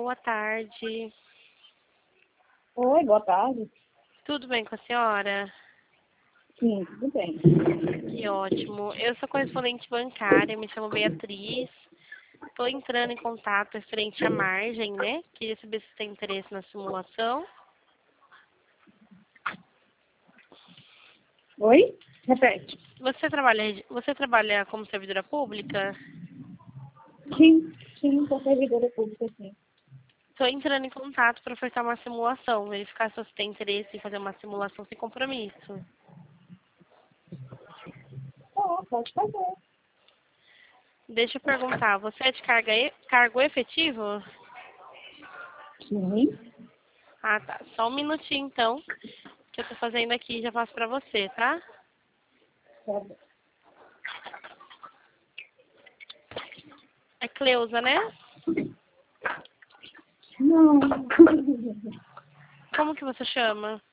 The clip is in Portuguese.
boa tarde. Oi, boa tarde. Tudo bem com a senhora? Sim, tudo bem. Que ótimo. Eu sou correspondente bancária, me chamo Beatriz. Estou entrando em contato referente à margem, né? Queria saber se tem interesse na simulação. Oi? Repete. Você trabalha como servidora pública? Sim, sou servidora pública, sim. Estou entrando em contato para ofertar uma simulação, verificar se você tem interesse em fazer uma simulação sem compromisso. Pode fazer. Deixa eu perguntar, você é de cargo efetivo? Sim. Ah, tá. Só um minutinho, então, que eu tô fazendo aqui e já passo pra você, tá? Tá bom. É Cleusa, né? Não. Como que você chama?